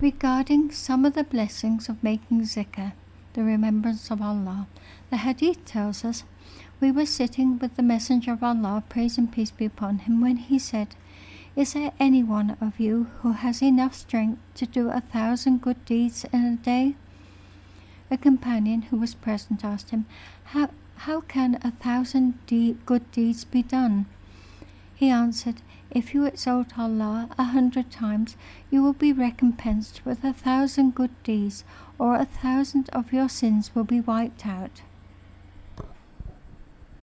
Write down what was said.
Regarding some of the blessings of making zikr, the remembrance of Allah, the hadith tells us, we were sitting with the Messenger of Allah, praise and peace be upon him, when he said, "Is there any one of you who has enough strength to do 1,000 good deeds in a day?" A companion who was present asked him, How can 1,000 good deeds be done?" He answered, "If you exalt Allah 100 times, you will be recompensed with 1,000 good deeds, or 1,000 of your sins will be wiped out."